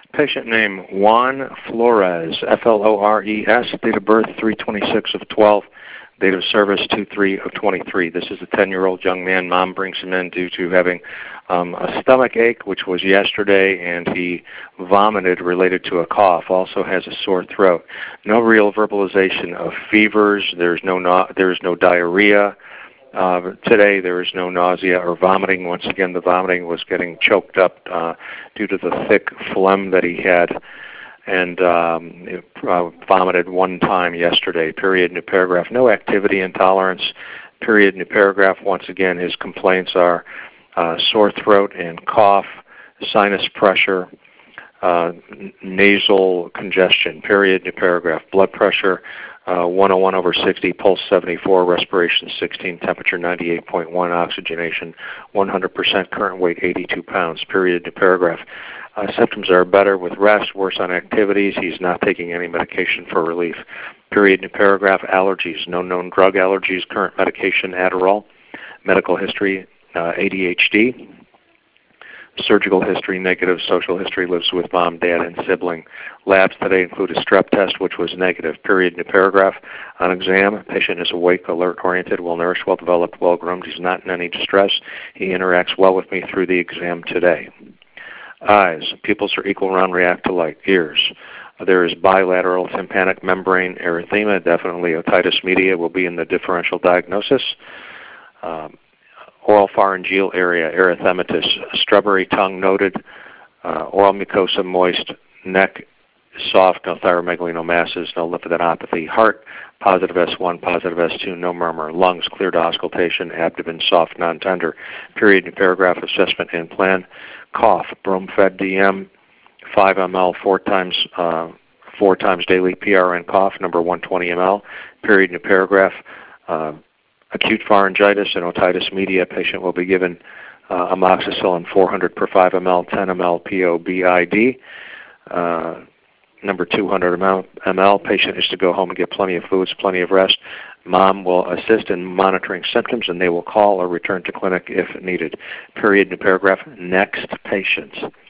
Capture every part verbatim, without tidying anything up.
Patient name Juan Flores, F L O R E S, date of birth three twenty-six of twelve, date of service two three of twenty-three. This is a ten-year-old young man. Mom brings him in due to having um, a stomach ache, which was yesterday, and he vomited related to a cough. Also has a sore throat. No real verbalization of fevers. There's no, no there's no diarrhea. Uh, today there is no nausea or vomiting. Once again, the vomiting was getting choked up uh, due to the thick phlegm that he had, and um, it, uh, vomited one time yesterday. Period, new paragraph. No activity intolerance. Period, new paragraph. Once again, his complaints are uh, sore throat and cough, sinus pressure, uh, n- nasal congestion. Period, new paragraph. Blood pressure Uh, one oh one over sixty, pulse seventy-four, respiration sixteen, temperature ninety-eight point one, oxygenation one hundred percent, current weight eighty-two pounds, period, new paragraph. Uh, symptoms are better with rest, worse on activities. He's not taking any medication for relief, period, new paragraph. Allergies, no known drug allergies, current medication, Adderall. Medical history, uh, A D H D. Surgical history, negative. Social history, lives with mom, dad, and sibling. Labs today include a strep test, which was negative. Period, new paragraph. On exam, patient is awake, alert, oriented, well-nourished, well-developed, well-groomed. He's not in any distress. He interacts well with me through the exam today. Eyes, pupils are equal, round, react to light. Ears, there is bilateral tympanic membrane erythema. Definitely otitis media will be in the differential diagnosis. Um, Oral pharyngeal area, erythematous, strawberry tongue noted, uh, oral mucosa moist, neck soft, no thyromegalinomasses, no lymphadenopathy. Heart, positive S one, positive S two, no murmur. Lungs, clear to auscultation, abdomen soft, non-tender. Period, new paragraph, assessment and plan. Cough, Bromfed D M, five milliliters, four times, uh, four times daily. P R N cough, number one hundred twenty milliliters. Period, new paragraph. Uh, Acute pharyngitis and otitis media, patient will be given uh, amoxicillin four hundred per five milliliters, ten milliliters P O B I D. Uh, number two hundred milliliters, patient is to go home and get plenty of foods, plenty of rest. Mom will assist in monitoring symptoms, and they will call or return to clinic if needed. Period, new paragraph. Next patient.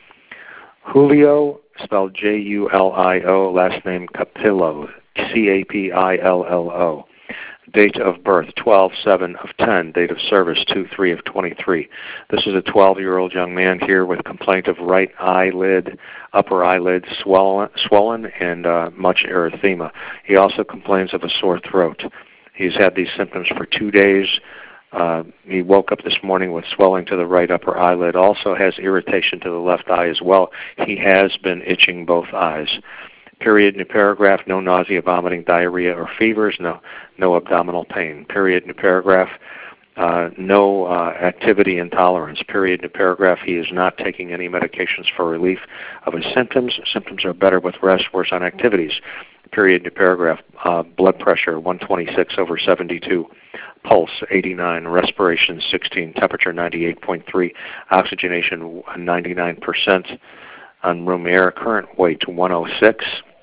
Julio, spelled J U L I O, last name Capillo, C A P I L L O. Date of birth, twelve seven of ten. Date of service, two three of twenty-three. This is a twelve-year-old young man here with complaint of right eyelid, upper eyelid swollen, swollen and uh, much erythema. He also complains of a sore throat. He's had these symptoms for two days. Uh, he woke up this morning with swelling to the right upper eyelid. Also has irritation to the left eye as well. He has been itching both eyes. Period, new paragraph. No nausea, vomiting, diarrhea, or fevers. No, no abdominal pain. Period, new paragraph. Uh, no uh, activity intolerance. Period, new paragraph. He is not taking any medications for relief of his symptoms. Symptoms are better with rest, worse on activities. Period, new paragraph. Uh, blood pressure one twenty-six over seventy-two. Pulse eighty-nine. Respiration sixteen. Temperature ninety-eight point three. Oxygenation ninety-nine percent. On room air. Current weight one oh six.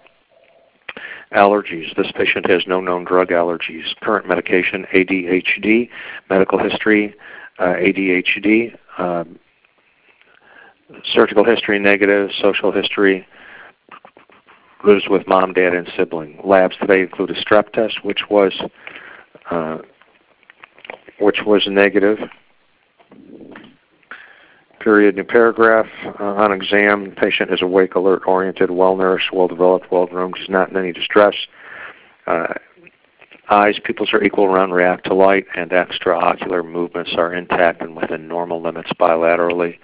Allergies. This patient has no known drug allergies. Current medication, A D H D. Medical history, uh, A D H D. Uh, surgical history, negative. Social history, lives with mom, dad, and sibling. Labs today include a strep test, which was uh, which was negative. Period, new paragraph. Uh, on exam, patient is awake, alert, oriented, well-nourished, well-developed, well-groomed. He's not in any distress. Uh, eyes, pupils are equal, round, react to light, and extraocular movements are intact and within normal limits bilaterally.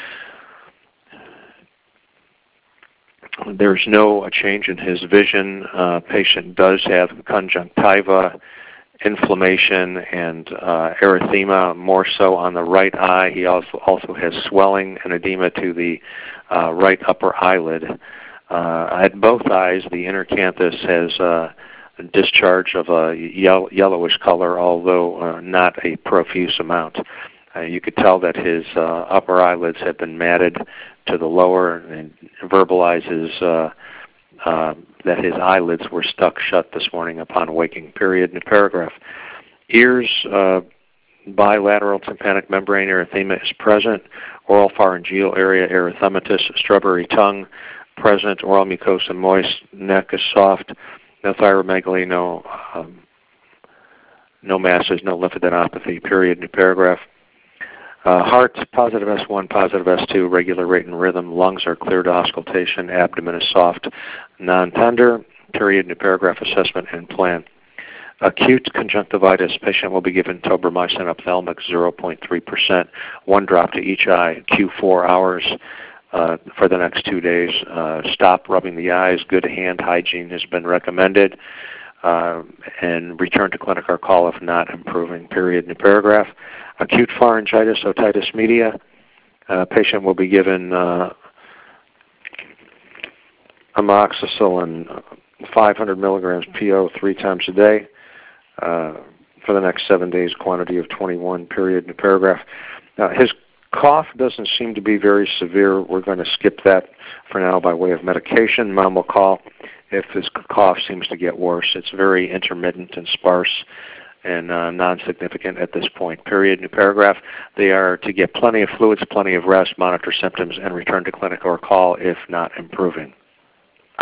There's no change in his vision. Uh, patient does have conjunctiva, inflammation, and uh, erythema, more so on the right eye. He also also has swelling and edema to the uh, right upper eyelid. Uh, at both eyes, the inner canthus has uh, a discharge of a yellow, yellowish color, although uh, not a profuse amount. Uh, you could tell that his uh, upper eyelids have been matted to the lower, and verbalizes uh, uh, that his eyelids were stuck shut this morning upon waking. Period. In the paragraph. Ears, uh, bilateral tympanic membrane erythema is present. Oral pharyngeal area erythematous. Strawberry tongue. present, oral mucosa moist, neck is soft, no thyromegaly, no um, no masses, no lymphadenopathy, period, new paragraph. Uh, heart, positive S one, positive S two, regular rate and rhythm. Lungs are clear to auscultation. Abdomen is soft, non-tender, period, new paragraph, assessment and plan. Acute conjunctivitis, patient will be given tobramycin ophthalmic zero point three percent, one drop to each eye, Q four hours uh, for the next two days. Uh, stop rubbing the eyes. Good hand hygiene has been recommended. Uh, and return to clinic or call if not improving, period, new paragraph. Acute pharyngitis, otitis media. Uh, patient will be given uh, amoxicillin five hundred milligrams P O three times a day uh, for the next seven days, quantity of twenty-one, period, new paragraph. Uh, his cough doesn't seem to be very severe. We're going to skip that for now by way of medication. Mom will call if his cough seems to get worse. It's very intermittent and sparse and uh, non-significant at this point. Period, new paragraph. They are to get plenty of fluids, plenty of rest, monitor symptoms, and return to clinic or call if not improving.